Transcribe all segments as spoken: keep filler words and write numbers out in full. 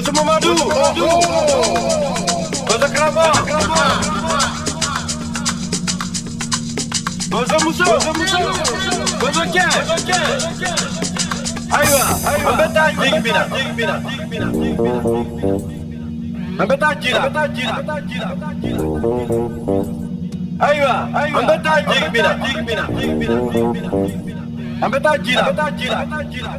Bota Mamadou, bota Cravão, bota Musso, bota Ken, Aywa, ambeta jigbina, jigbina, ambeta jira, Aywa, ambeta jigbina, jigbina, ambeta jira, jira, jira.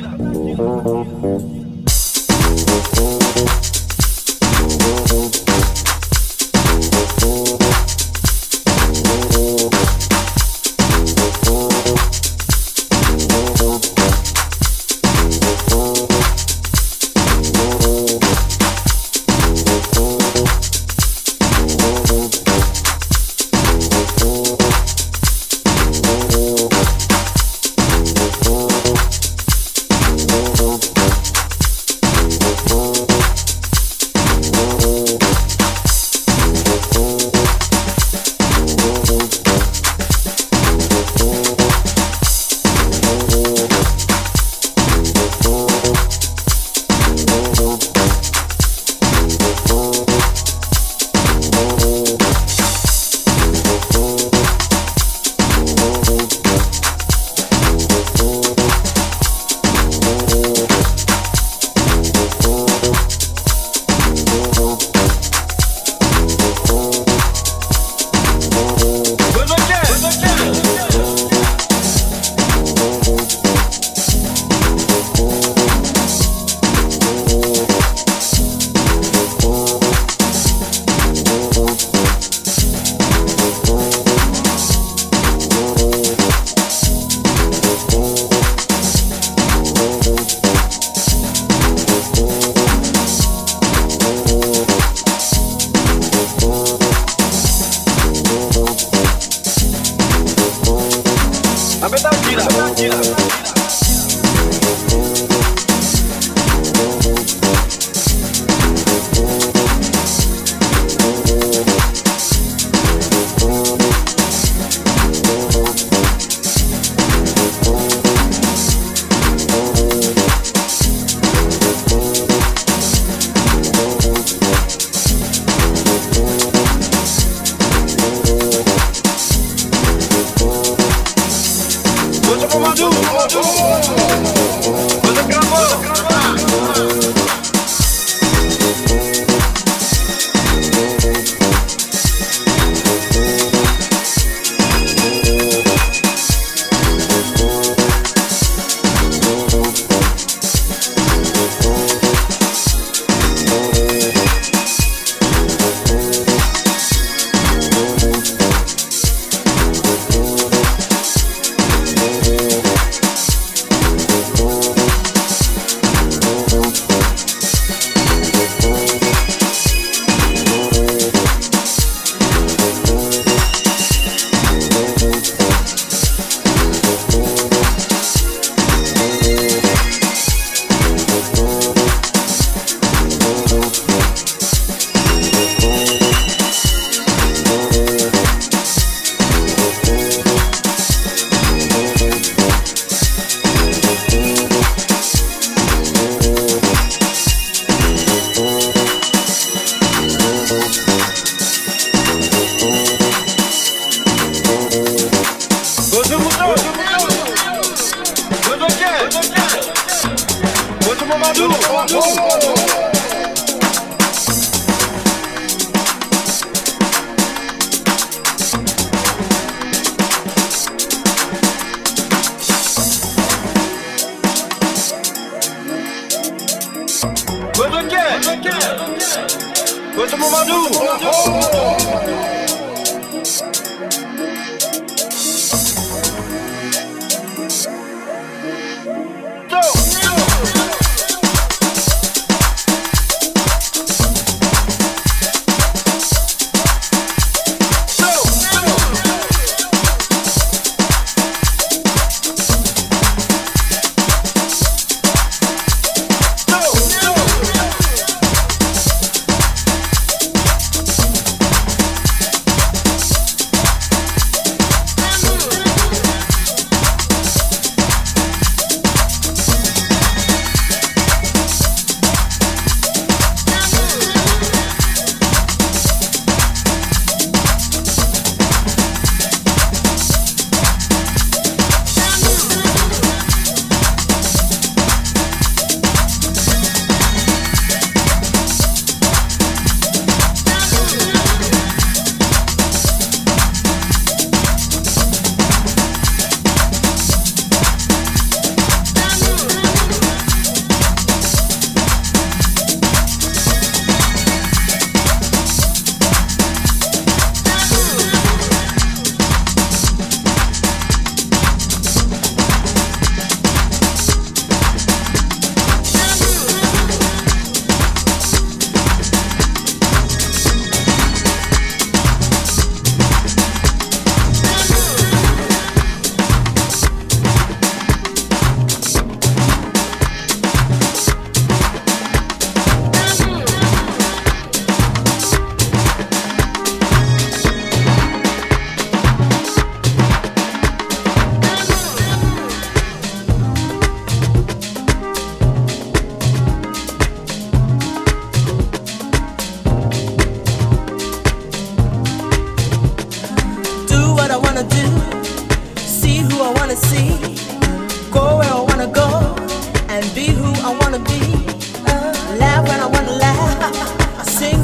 Bota Mamadou.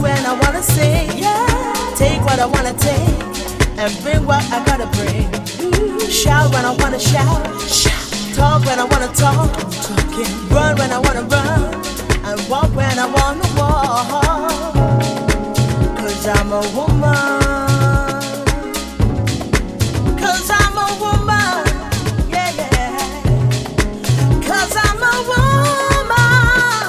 when I wanna sing, take what I wanna take, and bring what I gotta bring. Shout when I wanna shout, talk when I wanna talk, run when I wanna run, and walk when I wanna walk. Cause I'm a woman, cause I'm a woman, yeah, yeah. Cause I'm a woman.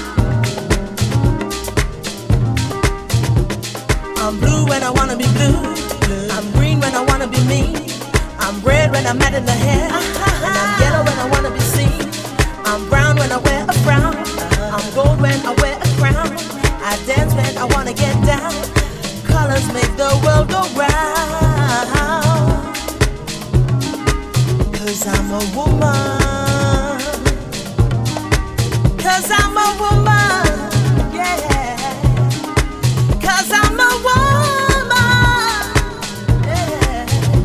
I'm blue when I wanna be blue, I'm green when I wanna be me, I'm red when I'm mad in the head, and I'm yellow when I wanna be seen, I'm brown when I wear a frown, I'm gold when I wear a crown, I dance when I wanna get down. Colors make the world go round. Cause I'm a woman, cause I'm a woman, yeah. Cause I'm a woman, yeah.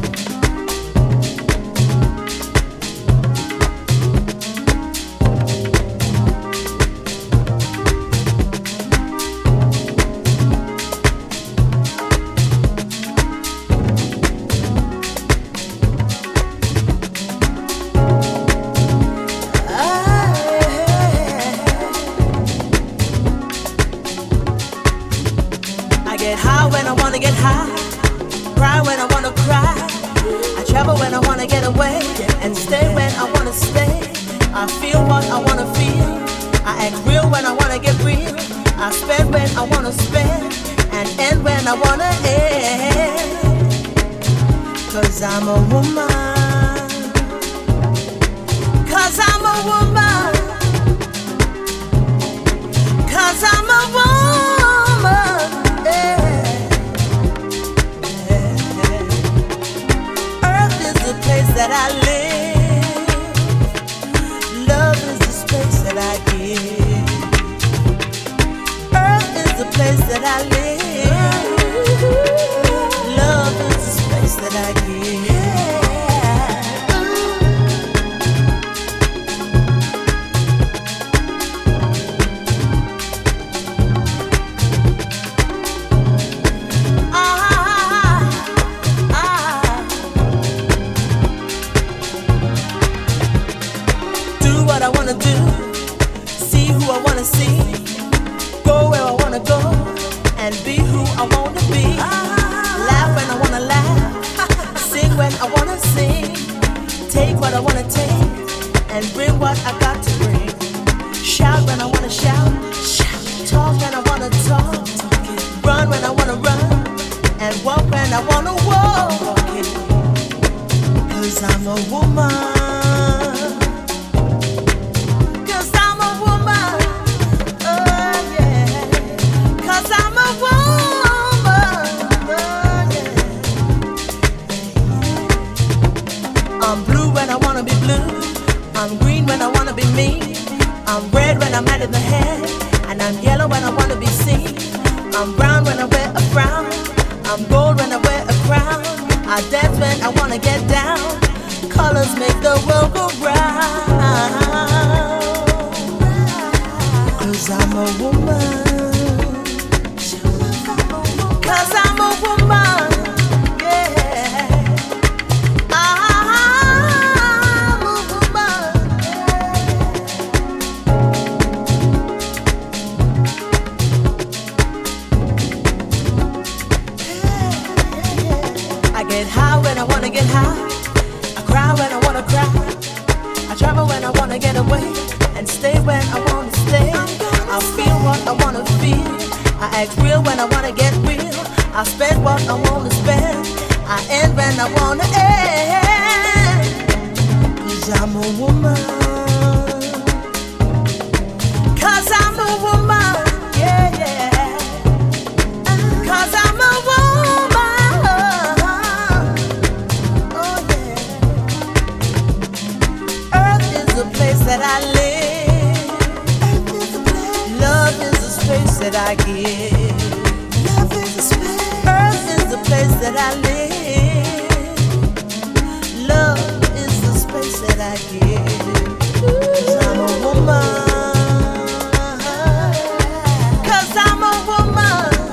When I wanna get high, cry when I wanna cry. I travel when I wanna get away, and stay when I wanna stay. I feel what I wanna feel. I act real when I wanna get real. I spend when I wanna spend, and end when I wanna end. Cause I'm a woman, cause I'm a woman, cause I'm a woman, yeah. That I live, love is the space that I give. Earth is the place that I live, love is the space that I give. What I wanna do, see who I wanna see, go where I wanna go, and be who I wanna be. Laugh when I wanna laugh, sing when I wanna sing, take what I wanna take, and bring what I got to bring. Shout when I wanna shout, talk when I wanna talk, run when I wanna run, and walk when I wanna walk. Cause I'm a woman, I'm green when I wanna be me, I'm red when I'm mad in the head, and I'm yellow when I wanna be seen, I'm brown when I wear a frown, I'm gold when I wear a crown, I dance when I wanna get down. Colors make the world go round. Cause I'm a woman, cause I'm a woman, yeah. Get high when I wanna get high, I cry when I wanna cry, I travel when I wanna get away, and stay when I wanna stay. I feel what I wanna feel, I act real when I wanna get real, I spend what I wanna spend, I end when I wanna end. Cause I'm a woman, cause I'm a woman, yeah, yeah. Cause I'm a woman, that I live, love is the space that I give. Love is the space. Earth is the place that I live. Love is the space that I give. 'Cause I'm a woman. 'Cause I'm a woman.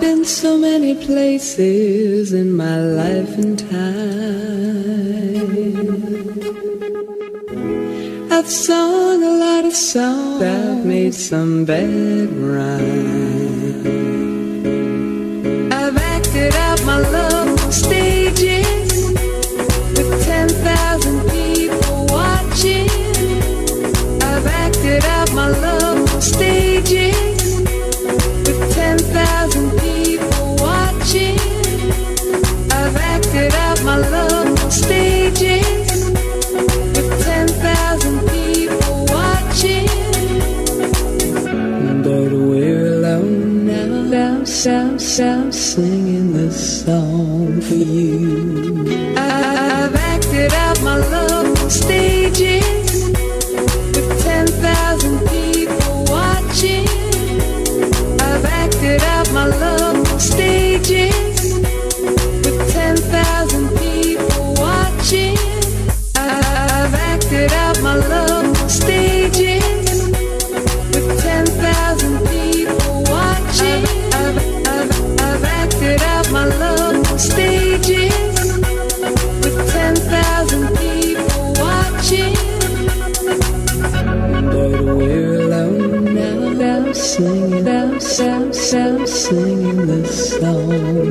been so many places in my life and time. I've sung a lot of songs, I've made some bad rhymes. I've acted out my love on stages with ten thousand people watching. I've acted out my love on stages with ten thousand people watching. I've acted out my love on stages with ten thousand people watching. But we're alone now, now, sound, sound, singing this song for you. I've acted out my love on stages with ten thousand people watching. I've acted out my love on stages with ten thousand people watching. I've acted out my love on stages with ten thousand people watching. I've, I've, I've acted out my love on stages with ten thousand people watching. But we're alone now, now singing, now, sound, sound, singing this song.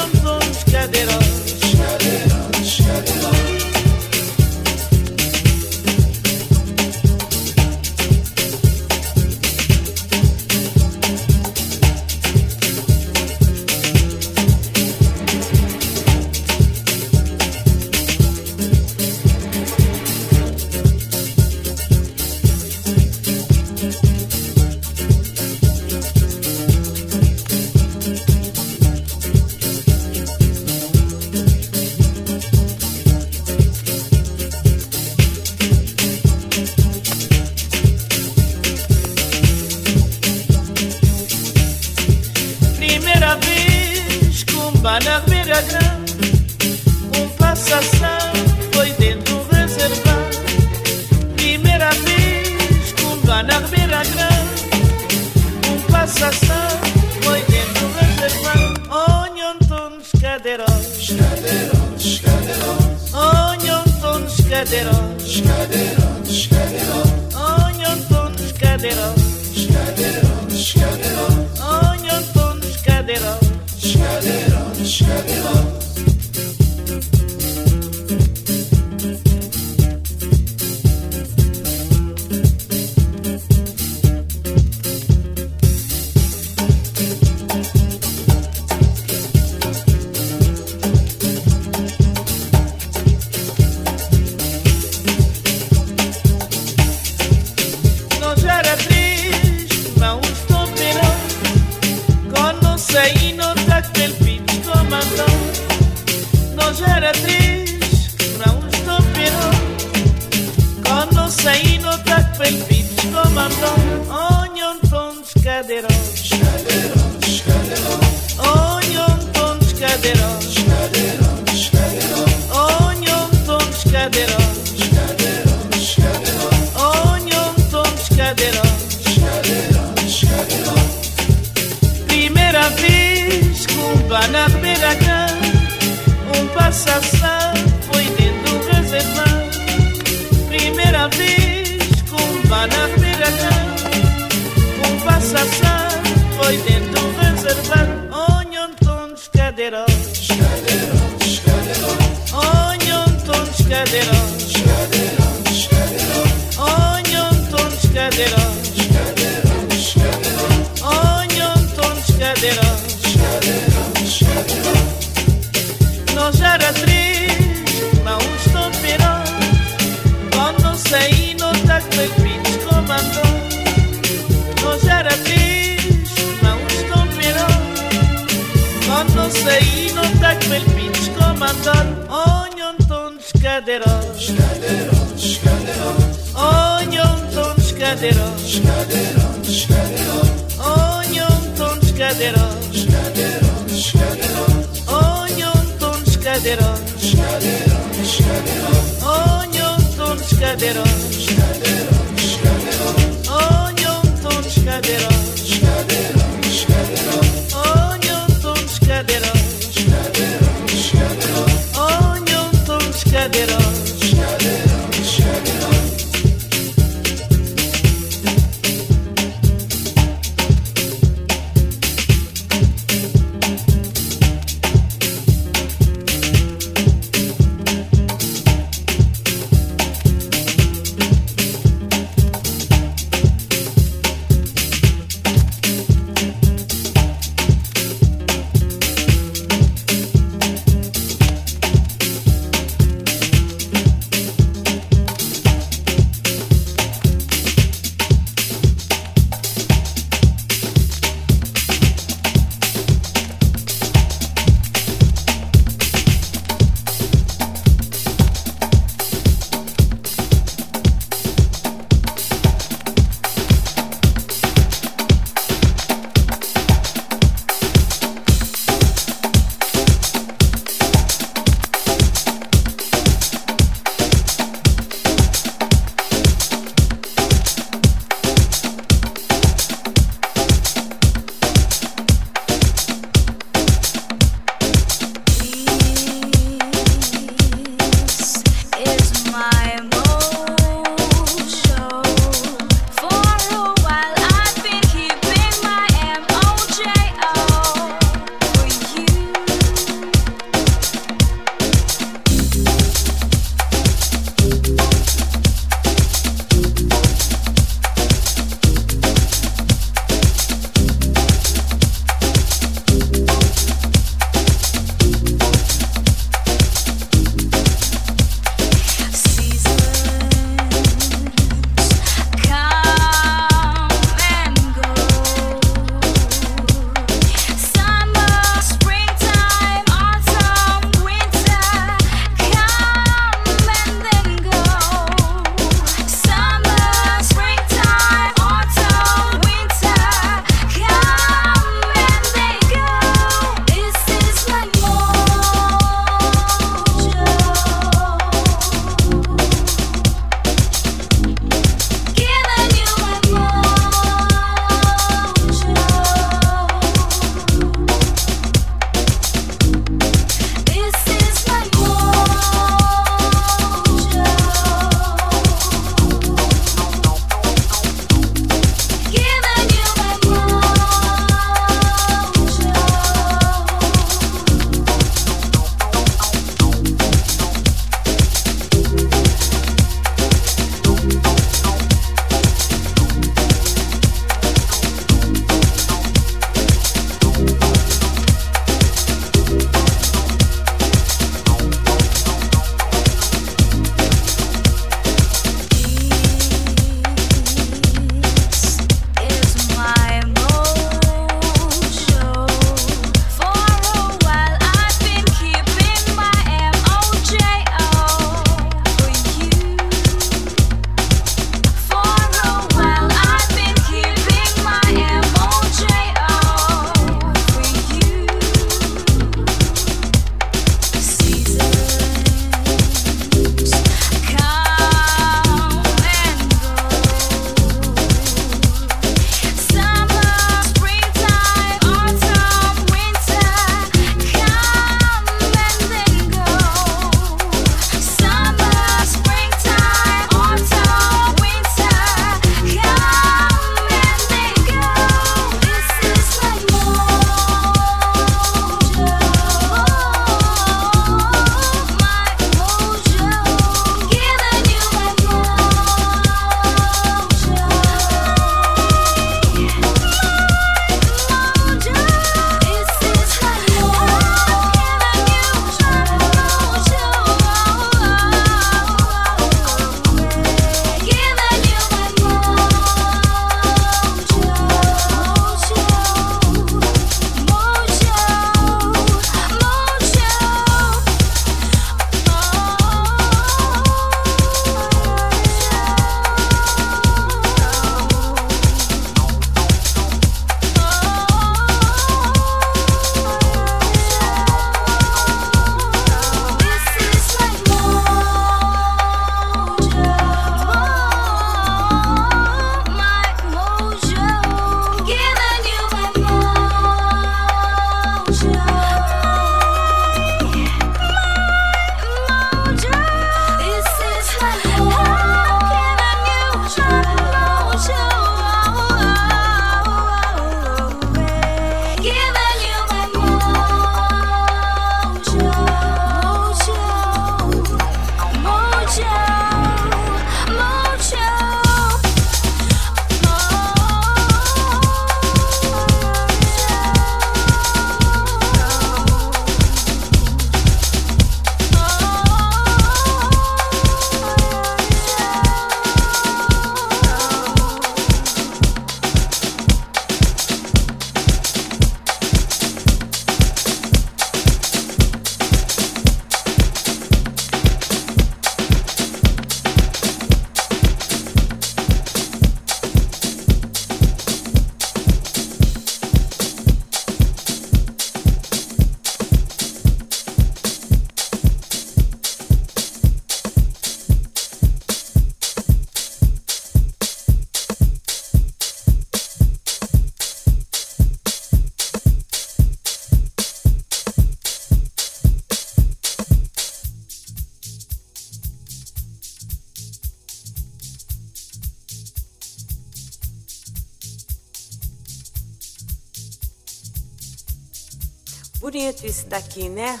Bonito isso daqui, né?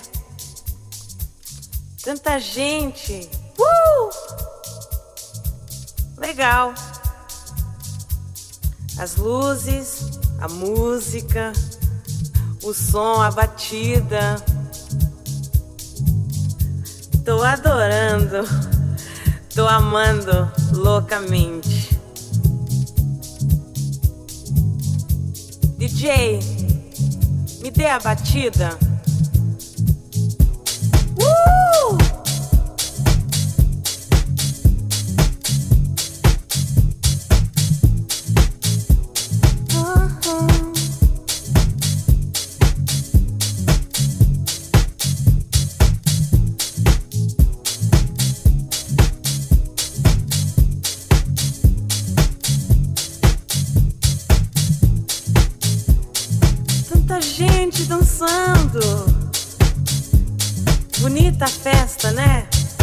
Tanta gente. Uh! Legal. As luzes, a música, o som, a batida. Tô adorando. Tô amando loucamente. D J, me dê a batida. Uh! Gente dançando. Bonita a festa, né?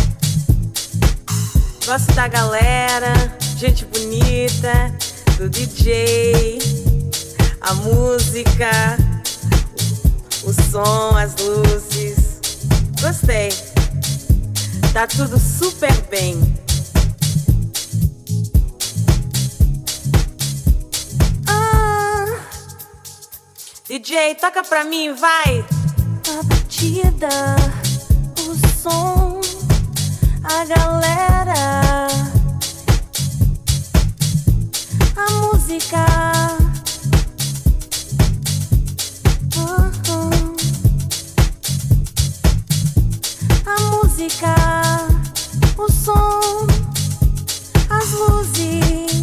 Gosto da galera, gente bonita, do D J, a música, o som, as luzes. Gostei. Tá tudo super bem. D J, toca pra mim, vai! A batida, o som, a galera, a música. Uh-huh. A música, o som, as luzes.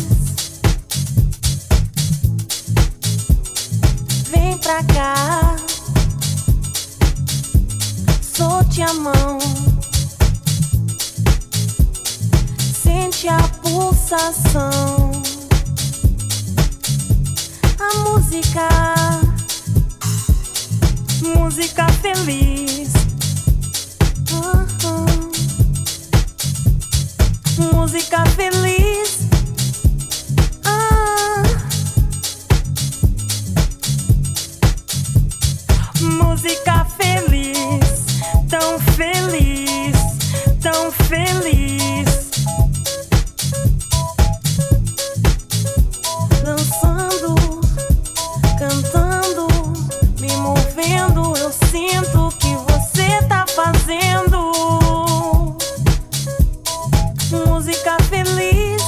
Vem pra cá, solte a mão, sente a pulsação. A música, música feliz. Uh-huh. Música feliz. Música feliz, tão feliz, tão feliz. Dançando, cantando, me movendo, eu sinto o que você tá fazendo. Música feliz,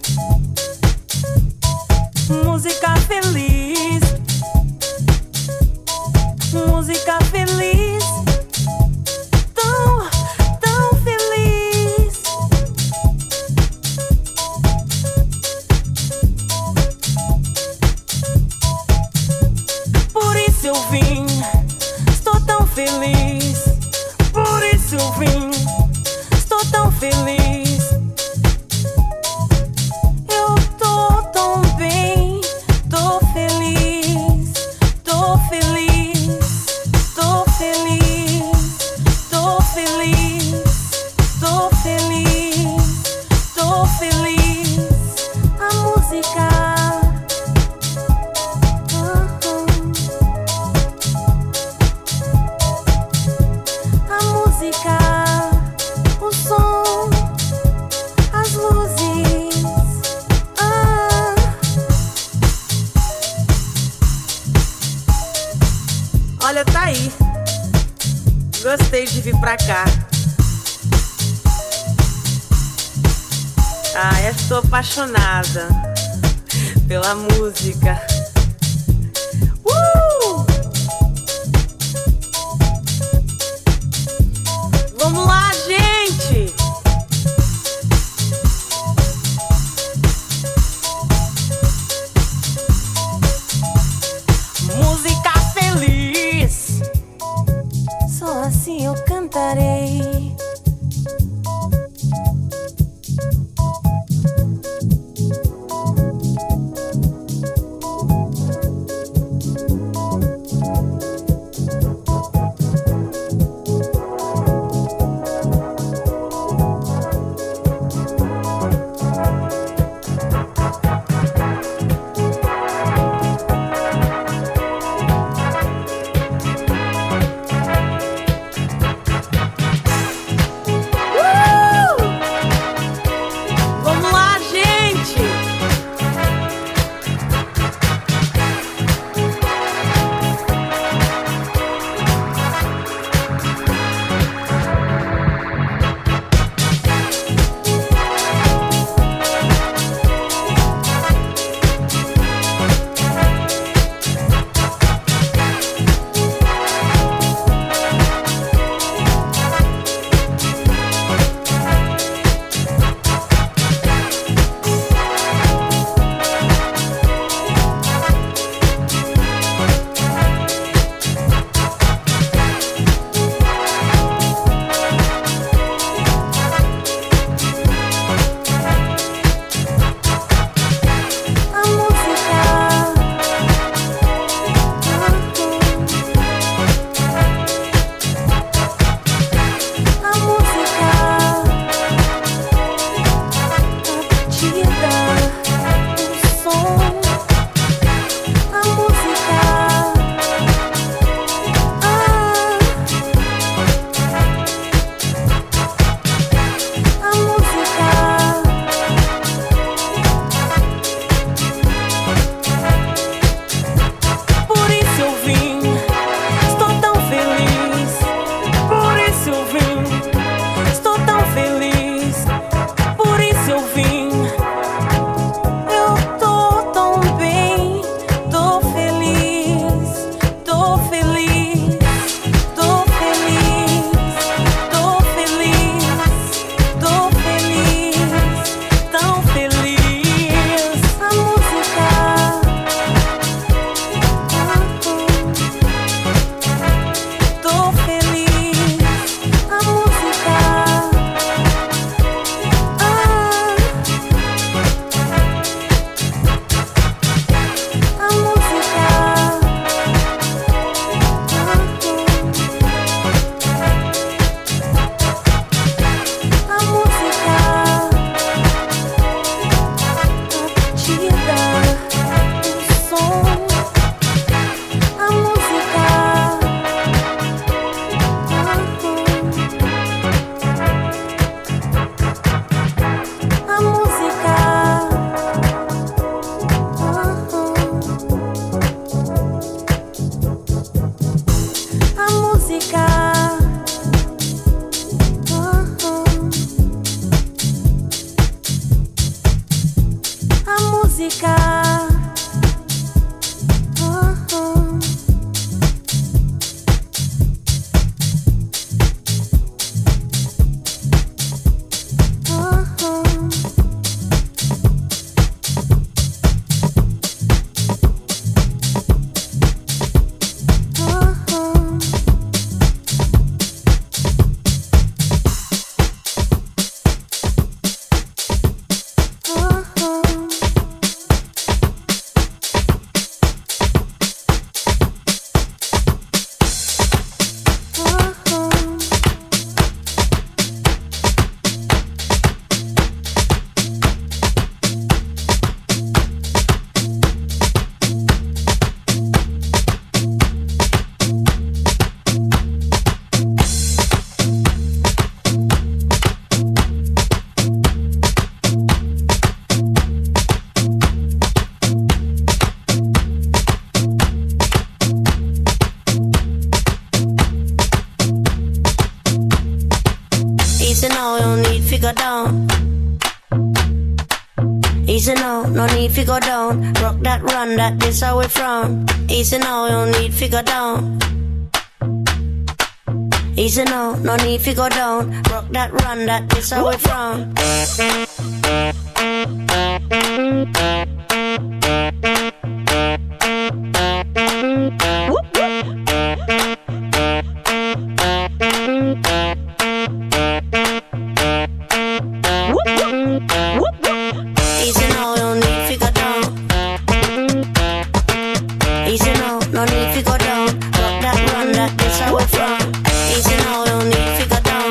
música feliz. Música feliz, tão, tão feliz. Por isso eu vim, estou tão feliz. Por isso eu vim, estou tão feliz. Eu tô tão bem, tô feliz, tô feliz. Tô feliz, tô feliz, tô feliz, tô feliz. A música, uh-huh. A música, o som, as luzes. Ah. Olha, tá aí. Gostei de vir pra cá. Ah, eu estou apaixonada pela música. Uh! Vamos lá, gente! Música feliz. Só assim eu cantarei. Easy now, no need to go down. Rock that, run that, this how we from. Easy now, no need to go down. Easy now, no need to go down. Rock that, run that, this how we from. Easy now, no need to go down. Easy now, no need to go down. Rock that, run that, this how we from. Easy now, no need to go down.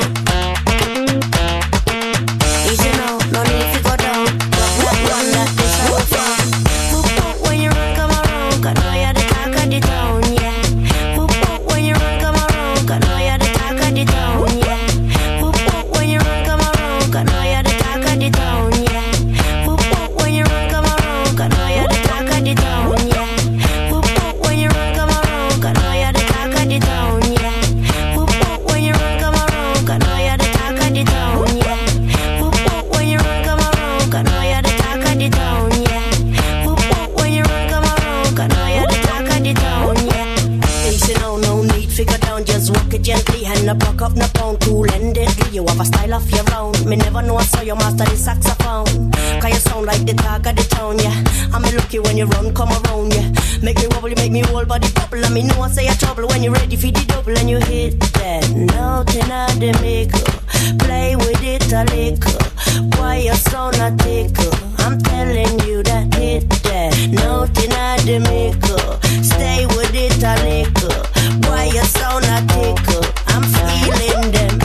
Easy now, no need to go down. Rock that, run that, this how we from. Whoop whoop when you run, come around, 'cause know you're the talk of the town, yeah. Whoop whoop when you run, come around, 'cause know you're the talk of the town, yeah. Whoop whoop when you run, come around, 'cause know you're the talk of the town, yeah. Whoop whoop when you run, come around, 'cause know you're the talk of the town, yeah. Whoop whoop when you run, come around, 'cause know you're the talk of the town, yeah. Whoop whoop when you run, come around, 'cause know you're the talk of the town, yeah. Whoop whoop when you run, come around, 'cause know you're the talk of the town, yeah. Whoop whoop when you run, come around, 'cause know you're the talk of the town, yeah. Easy now, no need figure down, just walk it gently and no buck up no pound, cool and deadly. You have a style of your own. Me never know I saw you master the saxophone. 'Cause you sound like the talk of the town, yeah. I'm lucky when you run, come around, yeah. Make me wobble, you make me whole body bubble. And me know I say you're trouble when you're ready for the double and you hit that nothing of the maker. Play with it a little. Why you sound a tickle? I'm telling you that hit that nothing of the maker. Stay with it a little. Why you sound a tickle? I'm feeling them.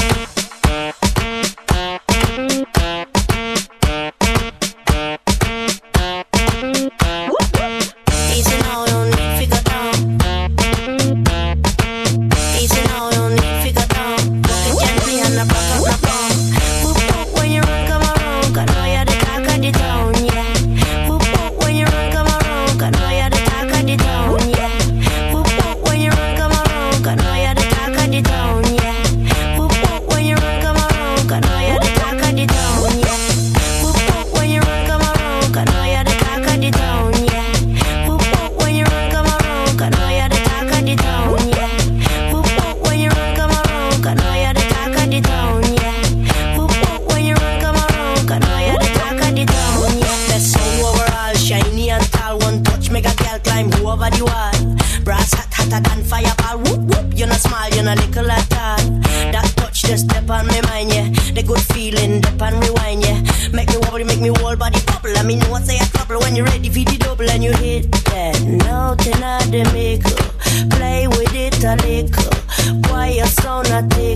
Easy now, no need to go down. Easy now, no need to go down. Walk it gently and I rock up my phone. Whoop whoop when you run, come around, 'cause know you're the talk of the town, yeah. Whoop whoop when you run, come around, 'cause know you're the talk of the town, yeah. Whoop whoop when you run, come around, 'cause know you're the talk of the town, yeah. Whoop whoop when you run, come around, 'cause know you're the talk of the town, yeah. Whoop whoop when you run, come around, 'cause know you're the talk of the town, yeah. Whoop whoop when you run, come around, 'cause know you're the talk of the town, yeah. Whoop whoop when you run, come around, 'cause know you're the talk of the town, yeah. Whoop whoop when you run, come around, 'cause know you're the talk of the town, yeah. Best sound overall, shiny and tall. One touch make a girl climb over the wall. Brass hot hotter than fireball. Whoop whoop, you not small, you not little at all. That touch just step on my mind, yeah. The good feeling, step and rewind, yeah. Make me wobble, make me whole body bubble. I mean, what say a trouble when you're ready for the double and you hit that nothing of the maker. Play with it a little. Why you sound a tickle?